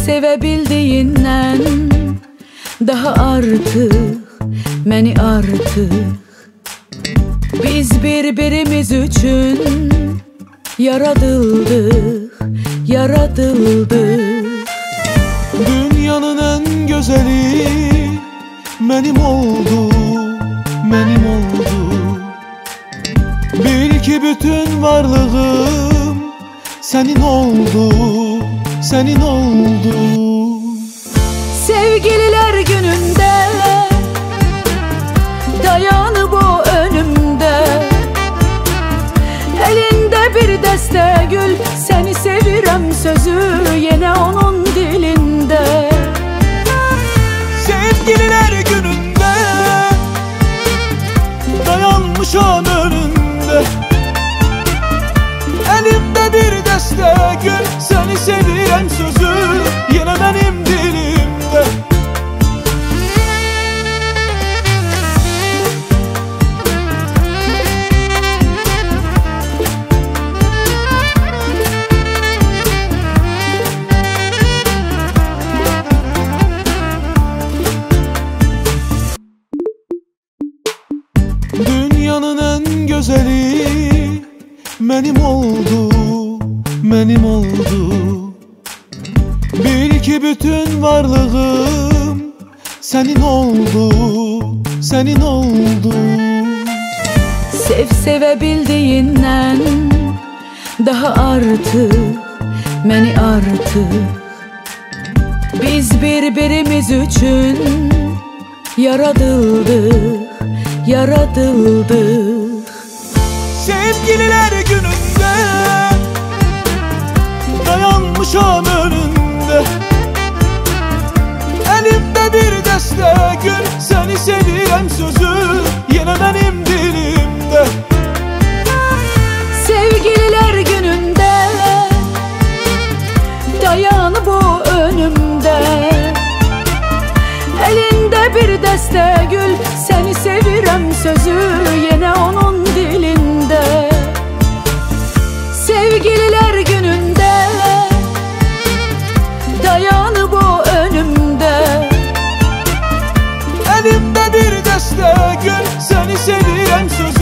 sevebildiğinden daha artık, məni artık. Biz birbirimiz üçün yaradıldık, yaradıldık. Dünyanın en gözeli benim oldu, benim oldu. Bil ki bütün varlığım senin oldu, senin oldu. Sevgililer gününde dayanıp o önümde, elinde bir deste gül, seni sevirem sözü yine onun dilinde. Sevgililer gününde dayanmışam önünde, elimde bir deste gül, seni sevirem sözü yine benim dilimde. Dünyanın en güzeli benim oldu, benim oldu. Bil ki bütün varlığım senin oldu, senin oldu. Sevebildiğinden daha artık, məni artık. Biz birbirimiz üçün yaradıldık, yaradıldık. Sevgililer gününde dayanmışam önünde, elimde bir deste gül, seni sevirem sözü yine benim dilimde. Sevgililer gününde dayanıp o önümde, elinde bir deste gül, seni sevirem sözü yine onun dilinde. Sevgililer gününde dayanıp o önümde, elimde bir deste gül, seni sevirem sözü